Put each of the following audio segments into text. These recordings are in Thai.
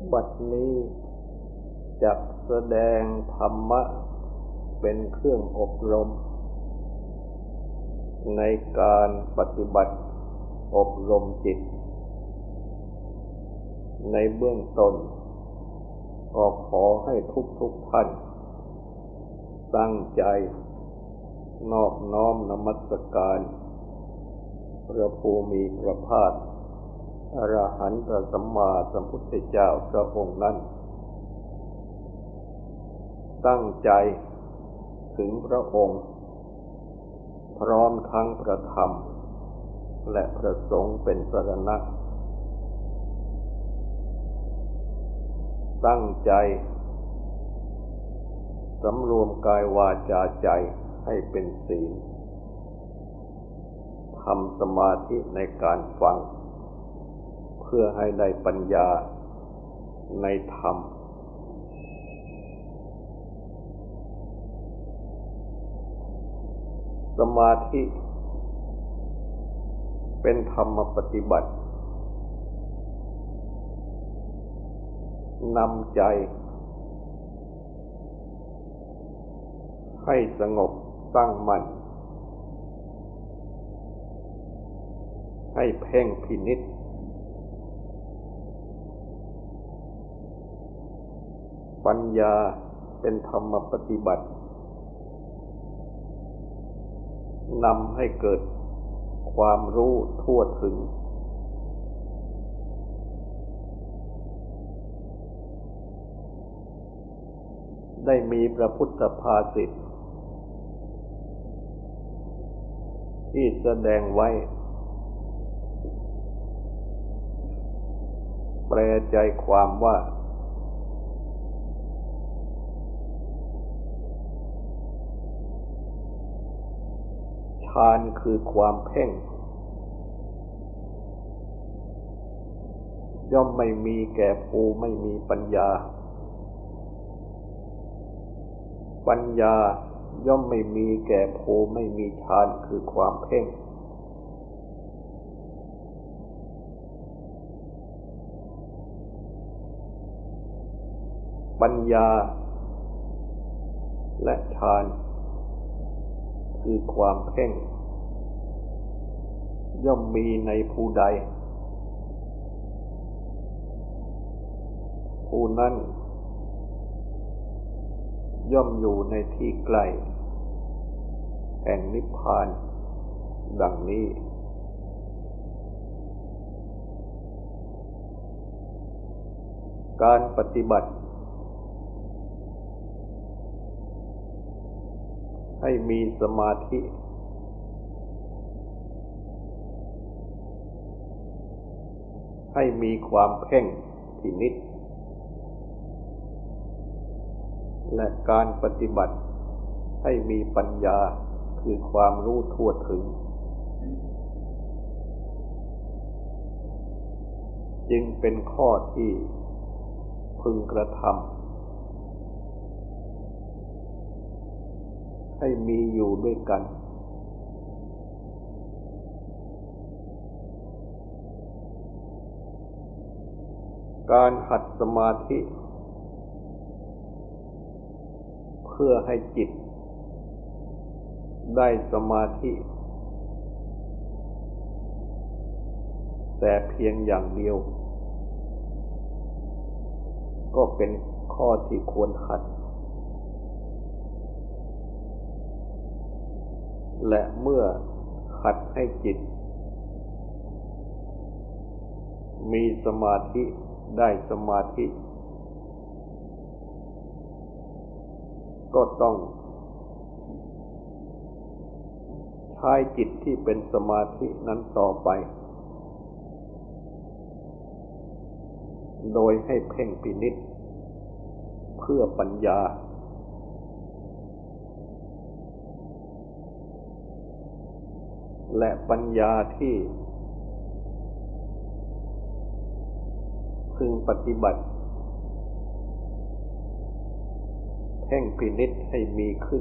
บัดนี้จักแสดงธรรมะเป็นเครื่องอบรมในการปฏิบัติอบรมจิตในเบื้องต้นก็ขอให้ทุกท่านตั้งใจนอบน้อมนมัสการพระภูมิพระภาคอรหันตสัมมาสัมพุทธเจ้าพระองค์นั้นตั้งใจถึงพระองค์พร้อมทั้งพระธรรมและพระสงฆ์เป็นสรณะตั้งใจสำรวมกายวาจาใจให้เป็นศีลทำสมาธิในการฟังเพื่อให้ได้ปัญญาในธรรมสมาธิเป็นธรรมปฏิบัตินำใจให้สงบตั้งมั่นให้เพ่งพินิจปัญญาเป็นธรรมปฏิบัตินำให้เกิดความรู้ทั่วถึงได้มีพระพุทธภาษิตที่แสดงไว้แปลใจความว่าฌานคือความเพ่งย่อมไม่มีแก่ผู้ไม่มีปัญญาปัญญาย่อมไม่มีแก่ผู้ไม่มีฌานคือความเพ่งปัญญาและฌานคือความเพ่งย่อมมีในผู้ใดผู้นั้นย่อมอยู่ในที่ใกล้แห่งนิพพานดังนี้การปฏิบัติให้มีสมาธิให้มีความเพ่งพินิจและการปฏิบัติให้มีปัญญาคือความรู้ทั่วถึงจึงเป็นข้อที่พึงกระทำให้มีอยู่ด้วยกันการหัดสมาธิเพื่อให้จิตได้สมาธิแต่เพียงอย่างเดียวก็เป็นข้อที่ควรหัดและเมื่อหัดให้จิตมีสมาธิได้สมาธิก็ต้องใช้จิตที่เป็นสมาธินั้นต่อไปโดยให้เพ่งพินิจเพื่อปัญญาและปัญญาที่พึงปฏิบัติเพ่งพินิจให้มีขึ้น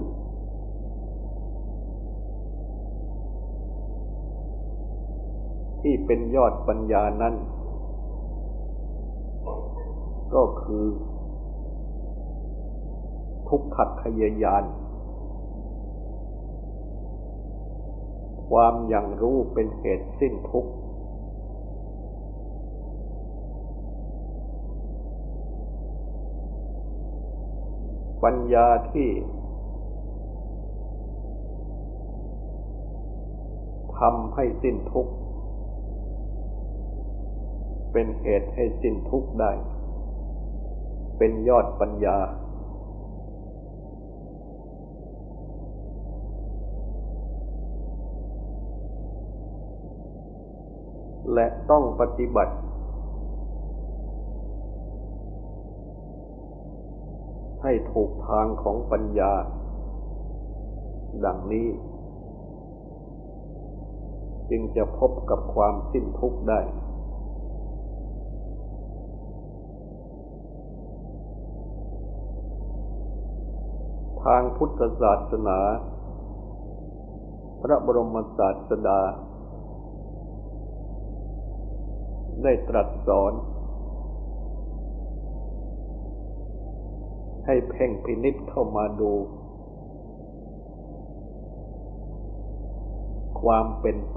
ที่เป็นยอดปัญญานั้นก็คือทุกขคยญาณความอย่างรู้เป็นเหตุสิ้นทุกข์ปัญญาที่ทำให้สิ้นทุกข์เป็นเหตุให้สิ้นทุกข์ได้เป็นยอดปัญญาและต้องปฏิบัติให้ถูกทางของปัญญาดังนี้จึงจะพบกับความสิ้นทุกข์ได้ทางพุทธศาสนาพระบรมศาสดาได้ตรัสสอนให้เพ่งพินิจเข้ามาดูความเป็นไป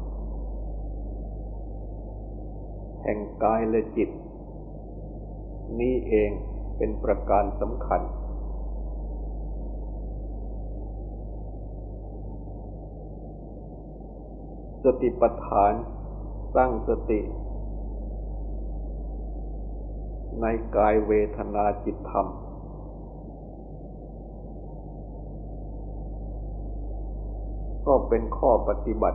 แห่งกายและจิตนี้เองเป็นประการสำคัญสติปัฏฐานตั้งสติในกายเวทนาจิตธรรมก็เป็นข้อปฏิบัติ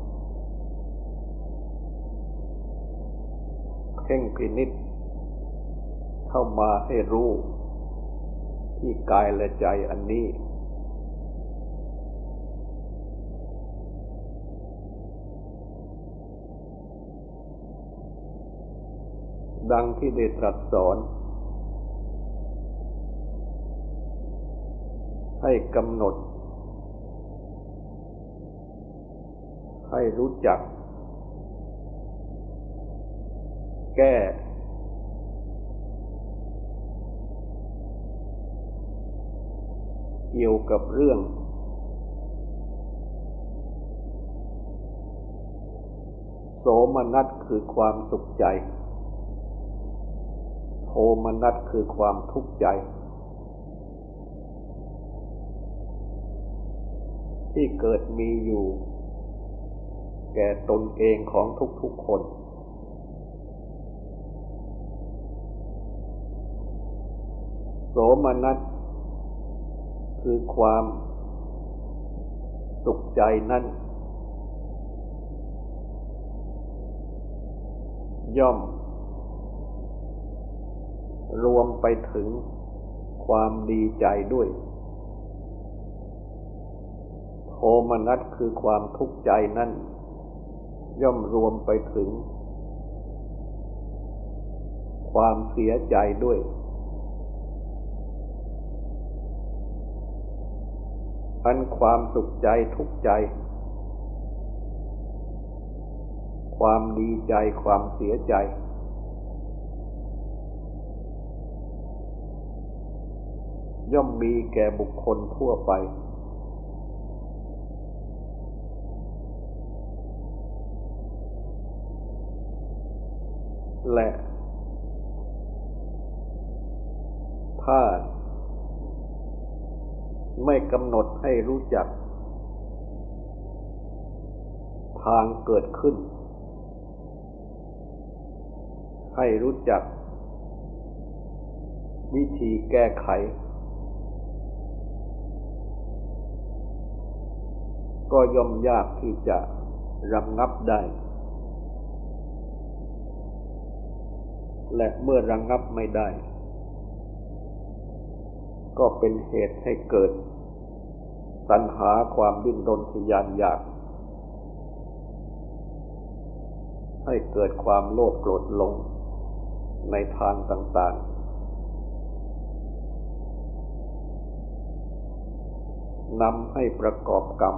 เพ่งพินิจเข้ามาให้รู้ที่กายและใจอันนี้ดังที่ได้ตรัสสอนให้กำหนดให้รู้จักแก้เกี่ยวกับเรื่องโสมนัสคือความสุขใจโทมนัสคือความทุกข์ใจที่เกิดมีอยู่แก่ตนเองของทุกๆคนโสมนัสคือความสุขใจนั้นย่อมรวมไปถึงความดีใจด้วยโทมนัสคือความทุกข์ใจนั้นย่อมรวมไปถึงความเสียใจด้วยอันความสุขใจทุกข์ใจความดีใจความเสียใจย่อมมีแก่บุคคลทั่วไปและถ้าไม่กำหนดให้รู้จักทางเกิดขึ้นให้รู้จักวิธีแก้ไขก็ย่อมยากที่จะระงับได้และเมื่อระงับไม่ได้ก็เป็นเหตุให้เกิดตัณหาความดิ้นรนทะยานอยากให้เกิดความโลภโกรธหลงในทางต่างๆนำให้ประกอบกรรม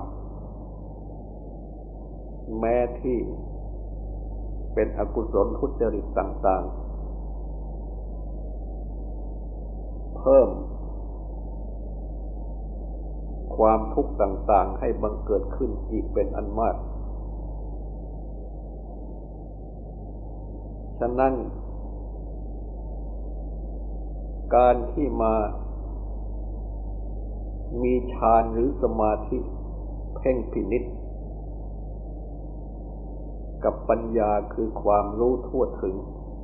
แม้ที่เป็นอกุศลทุจริตต่างเพิ่มความทุกข์ต่างๆให้บังเกิดขึ้นอีกเป็นอันมากฉะนั้นการที่มามีฌานหรือสมาธิเพ่งพินิจกับปัญญาคือความรู้ทั่วถึง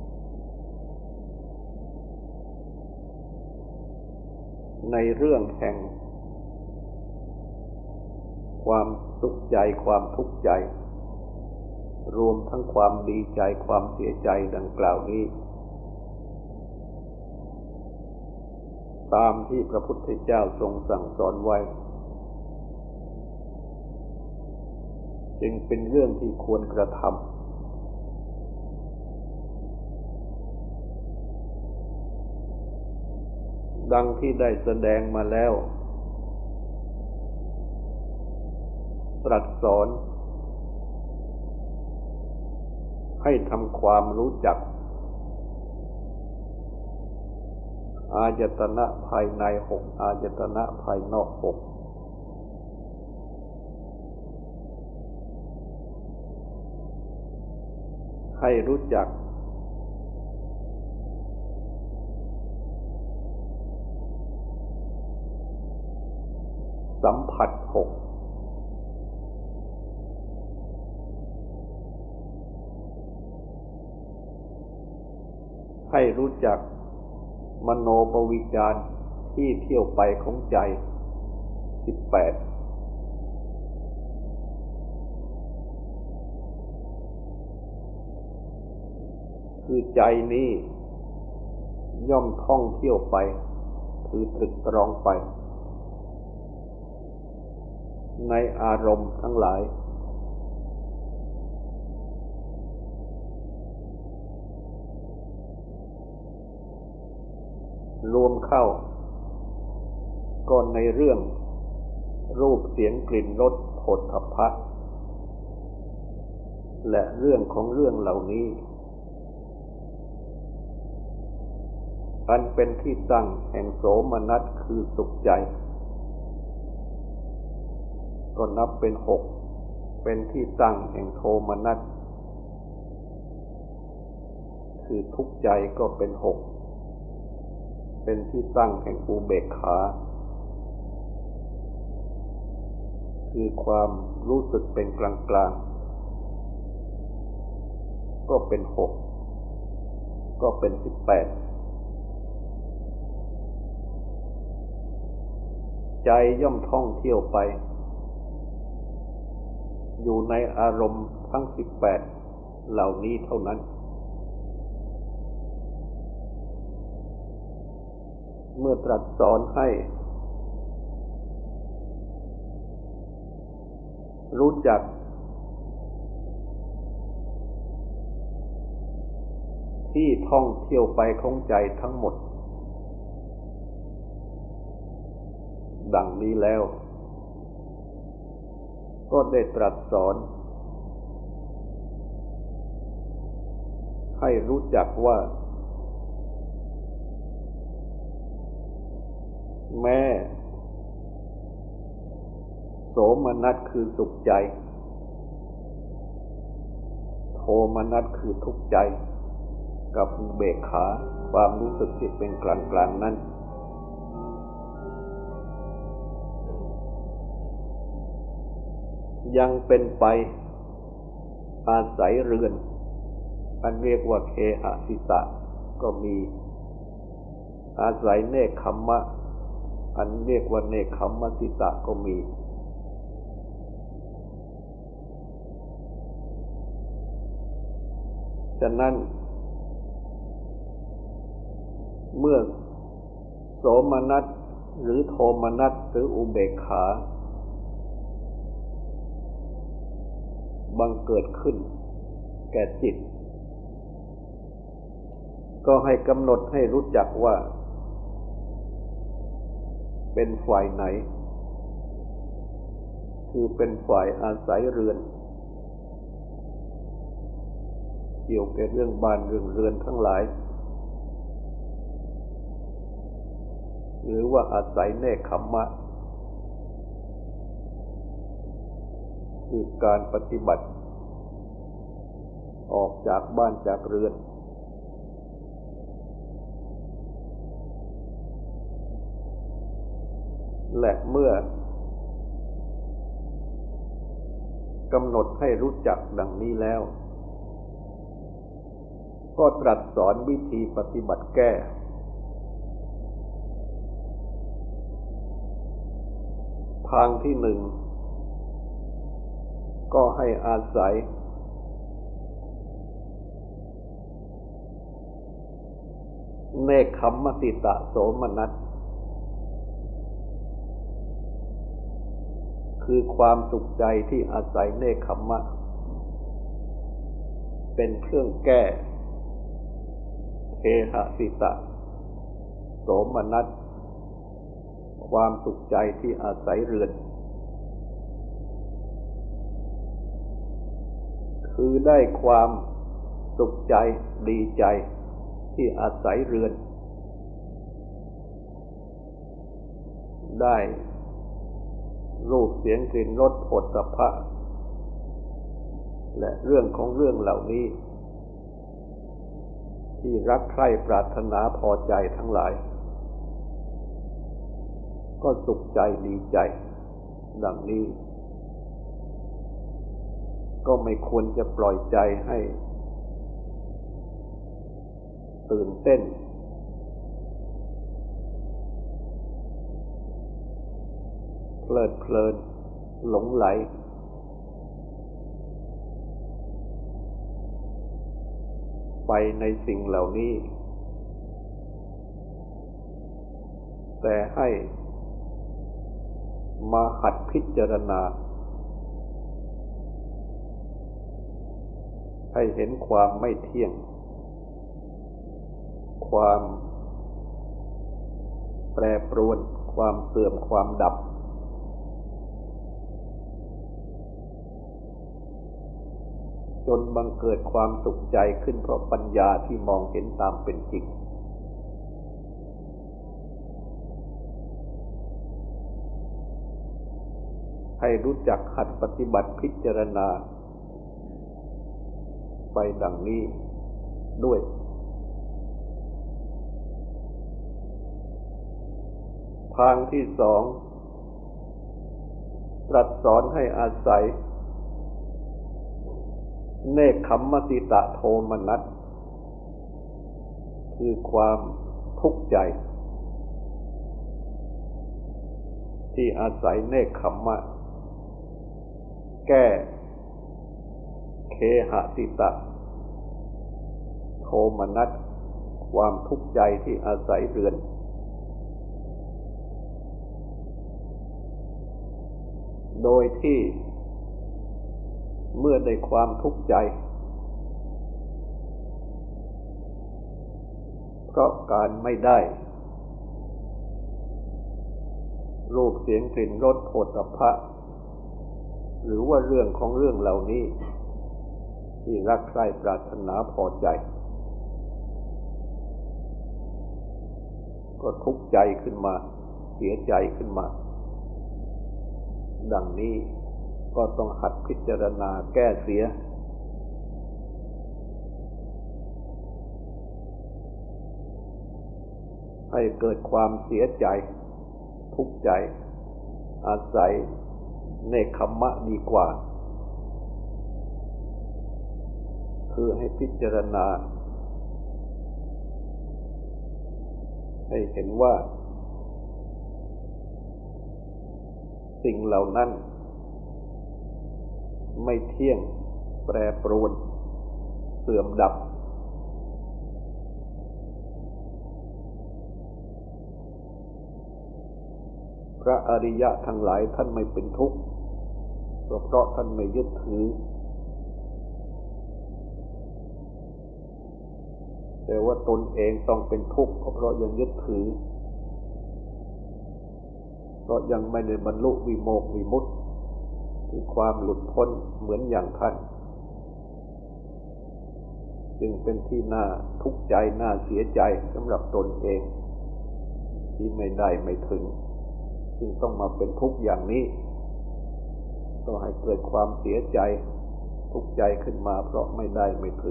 ในเรื่องแห่งความสุขใจความทุกข์ใจรวมทั้งความดีใจความเสียใจดังกล่าวนี้ตามที่พระพุทธเจ้าทรงสั่งสอนไว้จึงเป็นเรื่องที่ควรกระทำดังที่ได้แสดงมาแล้วตรัสสอนให้ทำความรู้จักอายตนะภายในหกอายตนะภายนอกหกให้รู้จักสัมผัสหกให้รู้จักมโนปวิจารที่เที่ยวไปของใจ18คือใจนี้ย่อมท่องเที่ยวไปคือตรึกตรองไปในอารมณ์ทั้งหลายรวมเข้าก็ในเรื่องรูปเสียงกลิ่นรสโผฏฐัพพะและเรื่องของเรื่องเหล่านี้อันเป็นที่ตั้งแห่งโสมนัสคือสุขใจก็นับเป็นหกเป็นที่ตั้งแห่งโทมนัสคือทุกข์ใจก็เป็นหกเป็นที่ตั้งแห่งอุเบกขาคือความรู้สึกเป็นกลางๆก็เป็นหกก็เป็น18ใจย่อมท่องเที่ยวไปอยู่ในอารมณ์ทั้ง18เหล่านี้เท่านั้นเมื่อตรัสสอนให้รู้จักที่ท่องเที่ยวไปของใจทั้งหมดดังนี้แล้วก็ได้ตรัสสอนให้รู้จักว่าแม้โสมนัสคือสุขใจโทมนัสคือทุกข์ใจกับอุเบกขาความรู้สึกที่เป็นกลางๆนั้นยังเป็นไปอาศัยเรือนอันเรียกว่าเคหสิตะก็มีอาศัยเนกขัมมะอันเรียกว่าเนกขัมมสิตะก็มีฉะนั้นเมื่อโสมนัสหรือโทมนัสหรืออุเบกขาบังเกิดขึ้นแก่จิตก็ให้กำหนดให้รู้จักว่าเป็นฝ่ายไหนคือเป็นฝ่ายอาศัยเรือนเกี่ยวกับเรื่องบ้านเรื่องเรือนทั้งหลายหรือว่าอาศัยเนกขัมมะคือการปฏิบัติออกจากบ้านจากเรือนและเมื่อกำหนดให้รู้จักดังนี้แล้วก็ตรัสสอนวิธีปฏิบัติแก้ทางที่หนึ่งก็ให้อาศัยเนกขัมมติตะโสมนัสคือความสุขใจที่อาศัยเนกขัมมะเป็นเครื่องแก้เคหสิตะโสมนัสความสุขใจที่อาศัยเรือนคือได้ความสุขใจดีใจที่อาศัยเรือนได้รูปเสียงกลิ่นรสโผฏฐัพพะและเรื่องของเรื่องเหล่านี้ที่รักใคร่ปรารถนาพอใจทั้งหลายก็สุขใจดีใจดังนี้ก็ไม่ควรจะปล่อยใจให้ตื่นเต้นเพลิดเพลินหลงไหลไปในสิ่งเหล่านี้แต่ให้มาหัดพิจารณาให้เห็นความไม่เที่ยงความแปรปรวนความเสื่อมความดับจนบังเกิดความสุขใจขึ้นเพราะปัญญาที่มองเห็นตามเป็นจริงให้รู้จักหัดปฏิบัติพิจารณาไปดังนี้ด้วยทางที่สองตรัสสอนให้อาศัยเนกขัมมติตะโทมนัสคือความทุกข์ใจที่อาศัยเนกขัมมะแก้เคหสิตะโทมนัสความทุกข์ใจที่อาศัยเรือนโดยที่เมื่อได้ความทุกข์ใจเพราะการไม่ได้รูปเสียงกลิ่นรสโผฏฐัพพะหรือว่าเรื่องของเรื่องเหล่านี้ที่รักใคร่ปรารถนาพอใจก็ทุกข์ใจขึ้นมาเสียใจขึ้นมาดังนี้ก็ต้องหัดพิจารณาแก้เสียให้เกิดความเสียใจทุกข์ใจอาศัยเนกขัมมะดีกว่าคือให้พิจารณาให้เห็นว่าสิ่งเหล่านั้นไม่เที่ยงแปรปรวนเสื่อมดับพระอริยะทั้งหลายท่านไม่เป็นทุกข์เพราะท่านไม่ยึดถือแต่ว่าตนเองต้องเป็นทุกข์เพราะยังยึดถือเพราะยังไม่ได้บรรลุวิโมกข์วิมุตติคือความหลุดพ้นเหมือนอย่างท่านจึงเป็นที่น่าทุกข์ใจน่าเสียใจสำหรับตนเองที่ไม่ได้ไม่ถึงจึงต้องมาเป็นทุกข์อย่างนี้ต้องให้เกิดความเสียใจทุกข์ใจขึ้นมาเพราะไม่ได้ไม่ถึง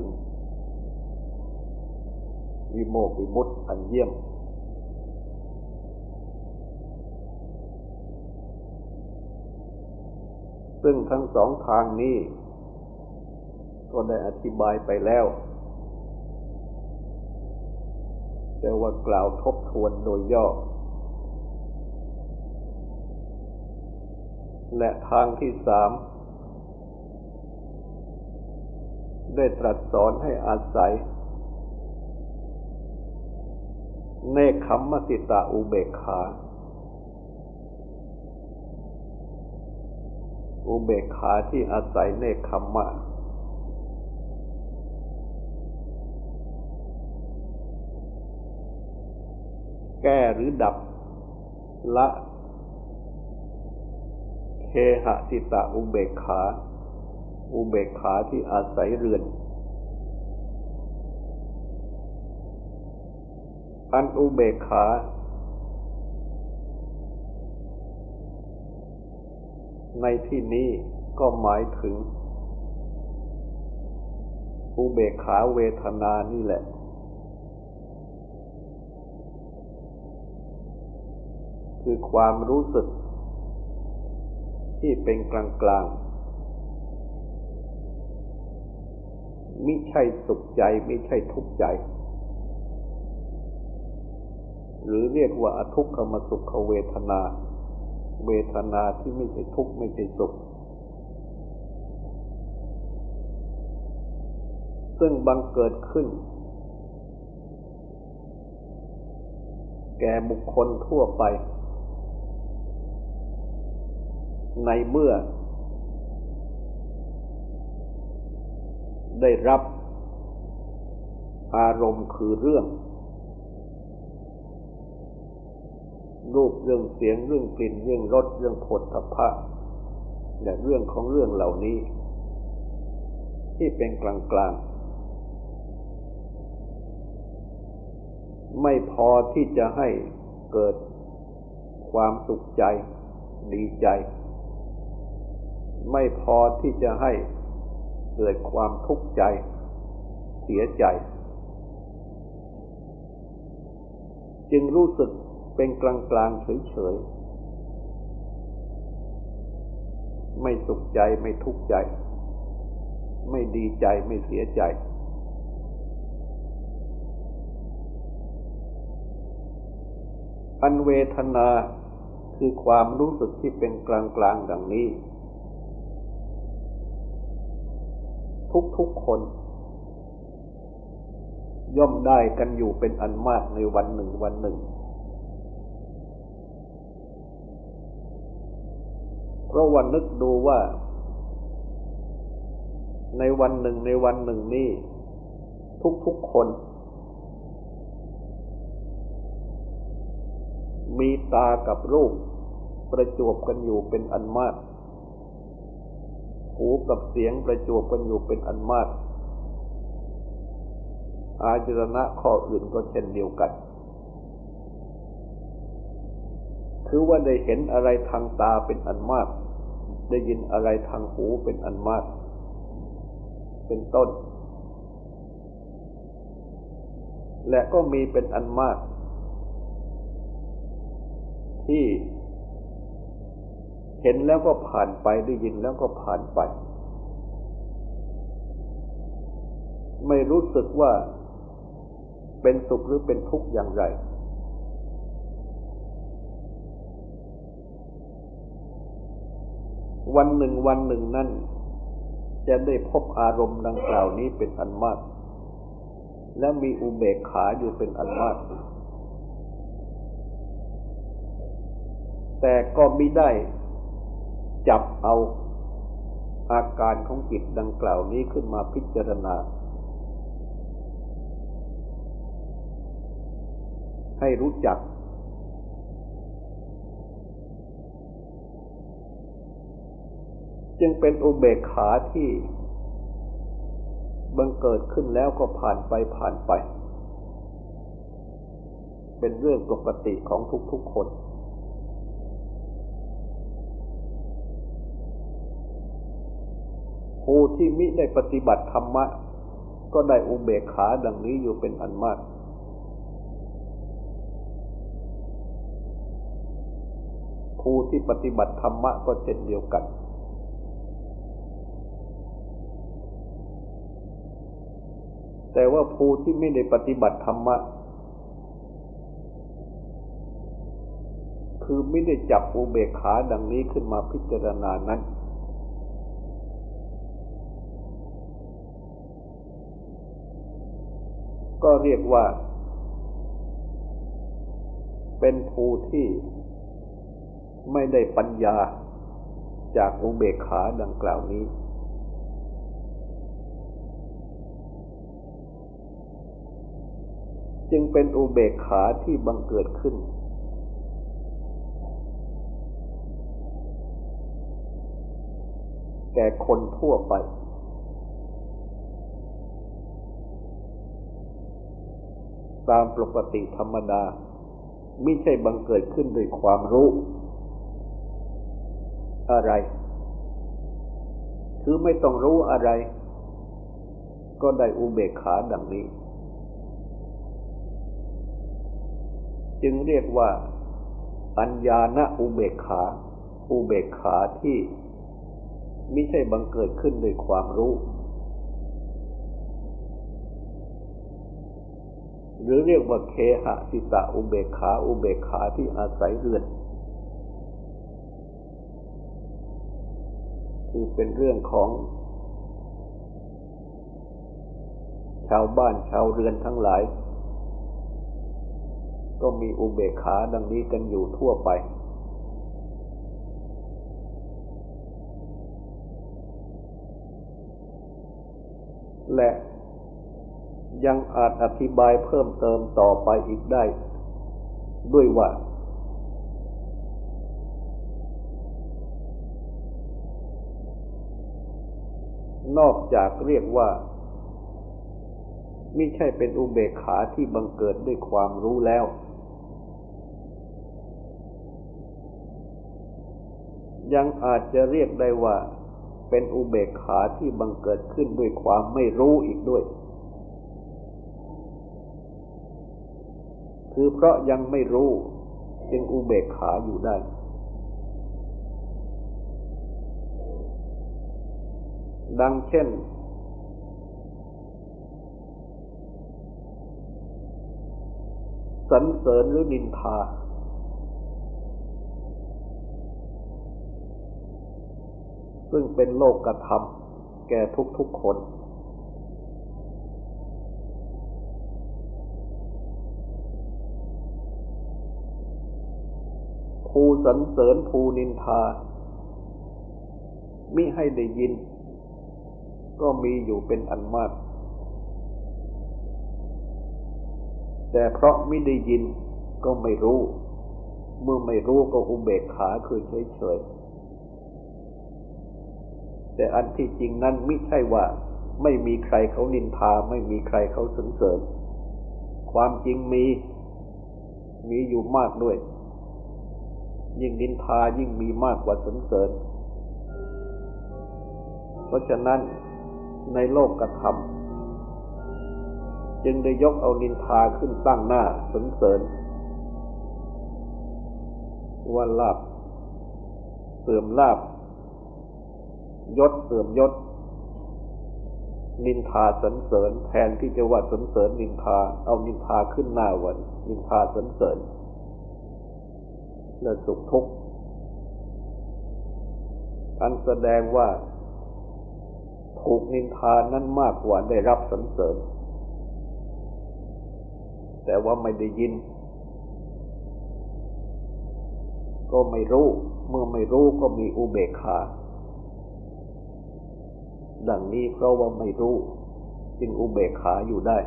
วิโมกข์วิมุตติอันเยี่ยมซึ่งทั้งสองทางนี้ก็ได้อธิบายไปแล้วแต่ว่ากล่าวทบทวนโดยย่อและทางที่สามได้ตรัสสอนให้อาศัยเนคขัมมสิตาอุเบกขาอุเบกขาที่อาศัยเนคขัมมะแก้หรือดับละเคหสิตาอุเบกขาอุเบกขาที่อาศัยเรือนอันอุเบกขาในที่นี้ก็หมายถึงอุเบกขาเวทนานี่แหละคือความรู้สึกที่เป็นกลางๆมิใช่สุขใจไม่ใช่ทุกข์ใจหรือเรียกว่าอทุกขมสุขเวทนาเวทนาที่ไม่ใช่ทุกข์ไม่ใช่สุขซึ่งบังเกิดขึ้นแก่บุคคลทั่วไปในเมื่อได้รับอารมณ์คือเรื่องรูปเรื่องเสียงเรื่องกลิ่นเรื่องรสเรื่องโผฏฐัพพะและเรื่องของเรื่องเหล่านี้ที่เป็นกลางๆไม่พอที่จะให้เกิดความสุขใจดีใจไม่พอที่จะให้เกิดความทุกข์ใจเสียใจจึงรู้สึกเป็นกลางๆเฉยๆไม่สุขใจไม่ทุกข์ใจไม่ดีใจไม่เสียใจอันเวทนาคือความรู้สึกที่เป็นกลางๆดังนี้ทุกๆคนย่อมได้กันอยู่เป็นอันมากในวันหนึ่งวันหนึ่งเพราะวันนึกดูว่าในวันหนึ่งในวันหนึ่งนี้ทุกๆคนมีตากับรูปประจวบกันอยู่เป็นอันมากหูกับเสียงประจวบกันอยู่เป็นอันมากอายตนะข้ออื่นก็เช่นเดียวกันคือว่าได้เห็นอะไรทางตาเป็นอันมากได้ยินอะไรทางหูเป็นอันมากเป็นต้นและก็มีเป็นอันมากที่เห็นแล้วก็ผ่านไปได้ยินแล้วก็ผ่านไปไม่รู้สึกว่าเป็นสุขหรือเป็นทุกข์อย่างไรวันหนึ่งวันหนึ่งนั้นจะได้พบอารมณ์ดังกล่าวนี้เป็นอันมากและมีอุเบกขาอยู่เป็นอันมากแต่ก็มิได้จับเอาอาการของจิตดังกล่าวนี้ขึ้นมาพิจารณาให้รู้จักจึงเป็นอุเบกขาที่บังเกิดขึ้นแล้วก็ผ่านไปเป็นเรื่องปกติของทุกๆคนผู้ที่มิได้ปฏิบัติธรรมะก็ได้อุเบกขาดังนี้อยู่เป็นอันมากผู้ที่ปฏิบัติธรรมะก็เช่นเดียวกันแต่ว่าผู้ที่ไม่ได้ปฏิบัติธรรมะคือไม่ได้จับอุเบกขาดังนี้ขึ้นมาพิจารณานั้นก็เรียกว่าเป็นผู้ที่ไม่ได้ปัญญาจากอุเบกขาดังกล่าวนี้จึงเป็นอุเบกขาที่บังเกิดขึ้นแก่คนทั่วไปตามปกติธรรมดาไม่ใช่บังเกิดขึ้นด้วยความรู้อะไรคือไม่ต้องรู้อะไรก็ได้อุเบกขาดังนี้จึงเรียกว่าอัญญาณอุเบกขาอุเบกขาที่ไม่ใช่บังเกิดขึ้นด้วยความรู้หรือเรียกว่าเคหสิตะอุเบกขาอุเบกขาที่อาศัยเรือนคือเป็นเรื่องของชาวบ้านชาวเรือนทั้งหลายก็มีอุเบกขาดังนี้กันอยู่ทั่วไปและยังอาจอธิบายเพิ่มเติมต่อไปอีกได้ด้วยว่านอกจากเรียกว่าไม่ใช่เป็นอุเบกขาที่บังเกิดด้วยความรู้แล้วยังอาจจะเรียกได้ว่าเป็นอุเบกขาที่บังเกิดขึ้นด้วยความไม่รู้อีกด้วยคือเพราะยังไม่รู้จึงอุเบกขาอยู่ได้ดังเช่นสรรเสริญหรือนินทาซึ่งเป็นโลกธรรมแก่ทุกๆคนผู้สรรเสริญผู้นินทามิให้ได้ยินก็มีอยู่เป็นอันมากแต่เพราะไม่ได้ยินก็ไม่รู้เมื่อไม่รู้ก็อุเบกขาคือเฉยๆแต่อันที่จริงนั้นไม่ใช่ว่าไม่มีใครเขานินทาไม่มีใครเขาสรรเสริญความจริงมีอยู่มากด้วยยิ่งนินทายิ่งมีมากกว่าสรรเสริญเพราะฉะนั้นในโลกธรรมจึงได้ยกเอานินทาขึ้นตั้งหน้าสรรเสริญว่าลาภเสื่อมลาภยศเสื่อมยศนินทาสรรเสริญแทนที่จะว่าสรรเสริญนินทาเอานินทาขึ้นหน้าวันนินทาสรรเสริญและสุขทุกข์อันแสดงว่าถูกนินทานั้นมากกว่าได้รับสรรเสริญแต่ว่าไม่ได้ยินก็ไม่รู้เมื่อไม่รู้ก็มีอุเบกขาดังนี้เพราะว่าไม่รู้จึงอุเบกขาอยู่ได้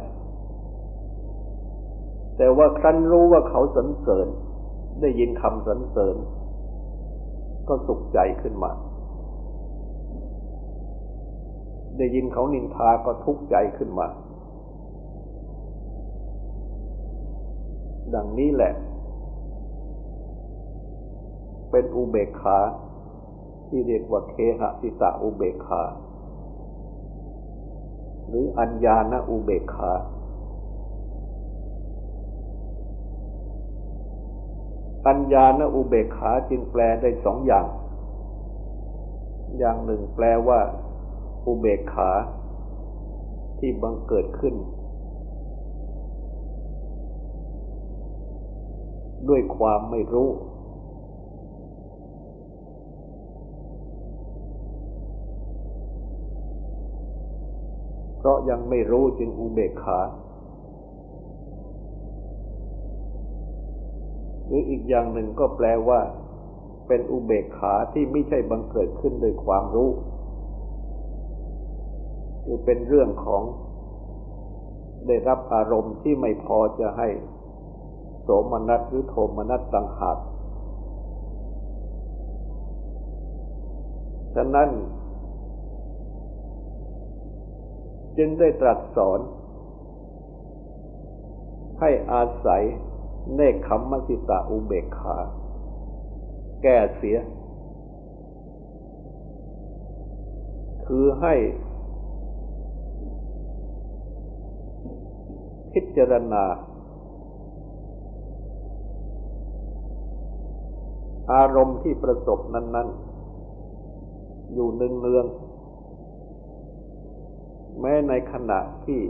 แต่ว่าครั้นรู้ว่าเขาสรรเสริญได้ยินคำสรรเสริญก็สุขใจขึ้นมาได้ยินเขานินทาก็ทุกข์ใจขึ้นมาดังนี้แหละเป็นอุเบกขาที่เรียกว่าเคหสิตะอุเบกขาหรืออัญญาณอุเบกขาอัญญาณอุเบกขาจึงแปลได้สองอย่างอย่างหนึ่งแปลว่าอุเบกขาที่บังเกิดขึ้นด้วยความไม่รู้เพราะยังไม่รู้จึงอุเบกขาหรืออีกอย่างหนึ่งก็แปลว่าเป็นอุเบกขาที่ไม่ใช่บังเกิดขึ้นด้วยความรู้คือเป็นเรื่องของได้รับอารมณ์ที่ไม่พอจะให้โสมนัสหรือโทมนัสต่างหากฉะนั้นจึงได้ตรัสสอนให้อาศัยเนกขัมมสิตะอุเบกขาแก้เสียคือให้พิจารณาอารมณ์ที่ประสบนั้นๆอยู่เนืองๆแม้ในขณะที่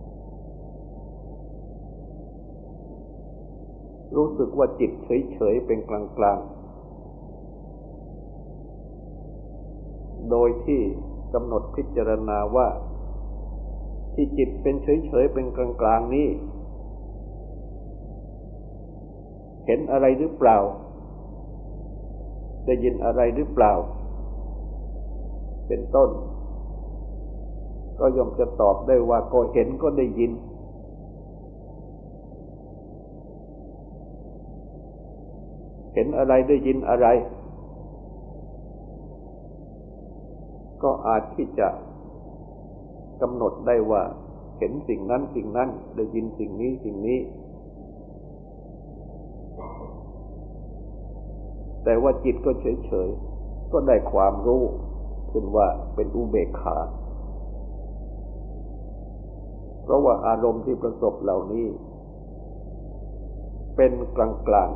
รู้สึกว่าจิตเฉยๆเป็นกลางๆโดยที่กำหนดพิจารณาว่าที่จิตเป็นเฉยๆเป็นกลางๆนี้เห็นอะไรหรือเปล่าได้ยินอะไรหรือเปล่าเป็นต้นก็ย่อมจะตอบได้ว่าก็เห็นก็ได้ยินเห็นอะไรได้ยินอะไรก็อาจที่จะกำหนดได้ว่าเห็นสิ่งนั้นสิ่งนั้นได้ยินสิ่งนี้สิ่งนี้แต่ว่าจิตก็เฉยๆก็ได้ความรู้ขึ้นว่าเป็นอุเบกขาเพราะว่าอารมณ์ที่ประสบเหล่านี้เป็นกลาง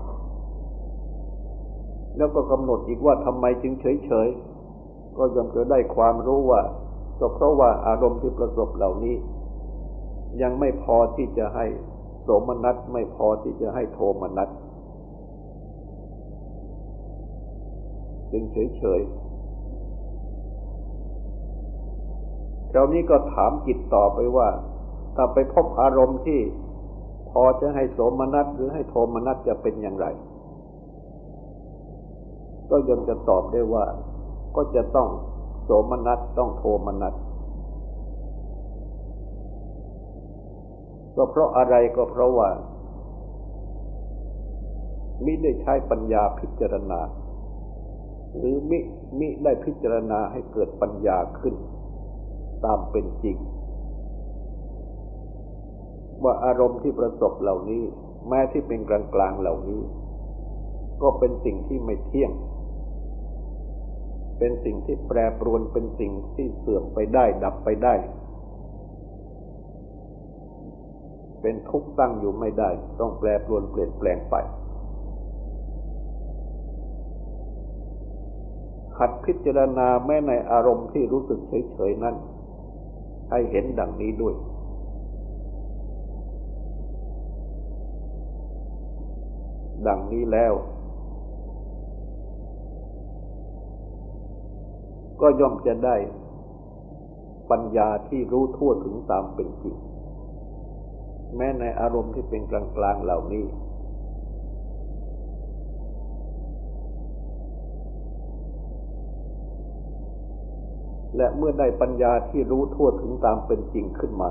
ๆแล้วก็กำหนดอีกว่าทำไมจึงเฉยๆก็ย่อมจะได้ความรู้ว่าก็เพราะว่าอารมณ์ที่ประสบเหล่านี้ยังไม่พอที่จะให้โสมนัสไม่พอที่จะให้โทมนัสจึงเฉยๆคราวนี้ก็ถามจิตต่อไปว่าถ้าไปพบอารมณ์ที่พอจะให้โสมนัสหรือให้โทมนัสจะเป็นอย่างไรก็ย่อมจะตอบได้ว่าก็จะต้องโสมนัสต้องโทมนัสก็เพราะอะไรก็เพราะว่ามิได้ใช้ปัญญาพิจารณาหรือมิได้พิจารณาให้เกิดปัญญาขึ้นตามเป็นจริงว่าอารมณ์ที่ประสบเหล่านี้แม้ที่เป็นกลางๆเหล่านี้ก็เป็นสิ่งที่ไม่เที่ยงเป็นสิ่งที่แปรปรวนเป็นสิ่งที่เสื่อมไปได้ดับไปได้เป็นทุกข์ตั้งอยู่ไม่ได้ต้องแปรปรวนเปลี่ยนแปลงไปหัดพิจารณาแม้ในอารมณ์ที่รู้สึกเฉยๆนั้นให้เห็นดังนี้ด้วยดังนี้แล้วก็ย่อมจะได้ปัญญาที่รู้ทั่วถึงตามเป็นจริงแม้ในอารมณ์ที่เป็นกลางๆเหล่านี้และเมื่อได้ปัญญาที่รู้ทั่วถึงตามเป็นจริงขึ้นมา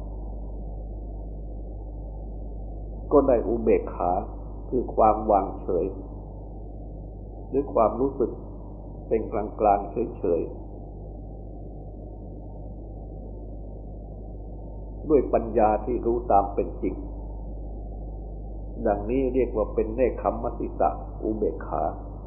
ก็ได้อุเบกขาคือความวางเฉยหรือความรู้สึกเป็นกลางๆเฉยๆด้วยปัญญาที่รู้ตามเป็นจริงดังนี้เรียกว่าเป็นเนคขัมมสิตะอุเบกขา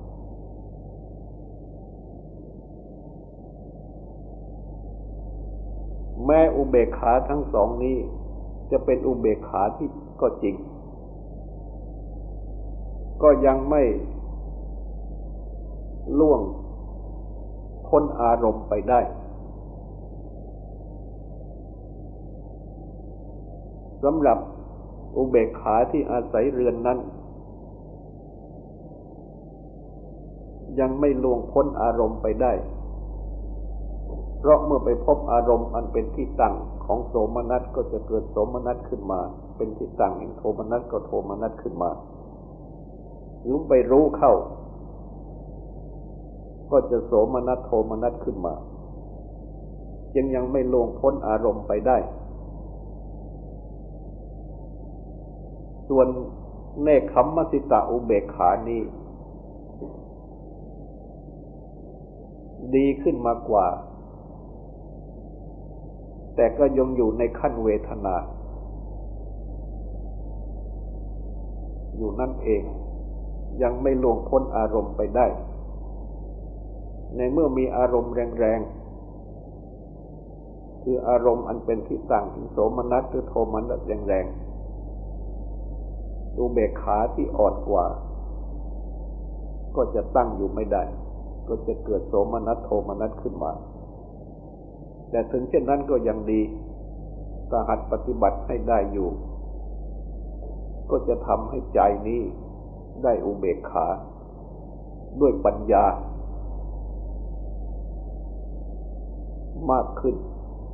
แม้อุเบกขาทั้งสองนี้จะเป็นอุเบกขาที่ก็จริงก็ยังไม่ล่วงพ้นอารมณ์ไปได้สำหรับอุเบกขาที่อาศัยเรือนนั้นยังไม่ล่วงพ้นอารมณ์ไปได้เพราะเมื่อไปพบอารมณ์อันเป็นที่ตั้งของโสมนัสก็จะเกิดโสมนัสขึ้นมาเป็นที่ตั้งแห่งโทมนัสก็โทมนัสขึ้นมาหรือไปรู้เข้าก็จะโสมนัสโทมนัสขึ้นมาจึงยังไม่ล่วงพ้นอารมณ์ไปได้ส่วนเนคขัมมสิตะอุเบกขานี้ดีขึ้นมากว่าแต่ก็ยังอยู่ในขั้นเวทนาอยู่นั่นเองยังไม่ล่วงพ้นอารมณ์ไปได้ในเมื่อมีอารมณ์แรงๆคืออารมณ์อันเป็นที่ตั้งถึงโสมนัสหรือโทมนัสแรงๆอุเบกขาที่อ่อนกว่าก็จะตั้งอยู่ไม่ได้ก็จะเกิดโสมนัสโทมนัสขึ้นมาแต่ถึงเช่นนั้นก็ยังดีถ้าหัดปฏิบัติให้ได้อยู่ก็จะทำให้ใจนี้ได้อุเบกขาด้วยปัญญามากขึ้น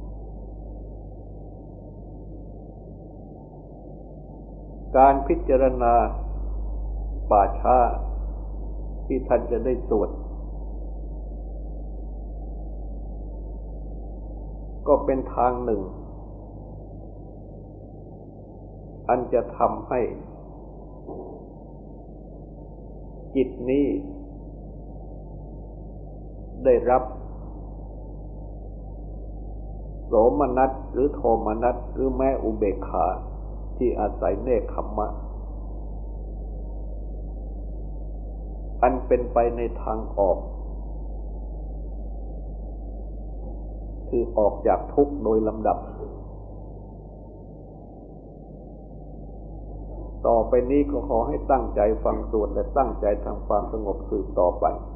การพิจารณาป่าช้าที่ท่านจะได้สวดก็เป็นทางหนึ่งอันจะทำให้จิตนี้ได้รับโสมนัสหรือโทมนัสหรือแม้อุเบกขาที่อาศัยเนคขัมมะอันเป็นไปในทางออกคือออกจากทุกข์โดยลำดับต่อไปนี้ก็ขอให้ตั้งใจฟังสวดและตั้งใจทำความสงบสืบต่อไป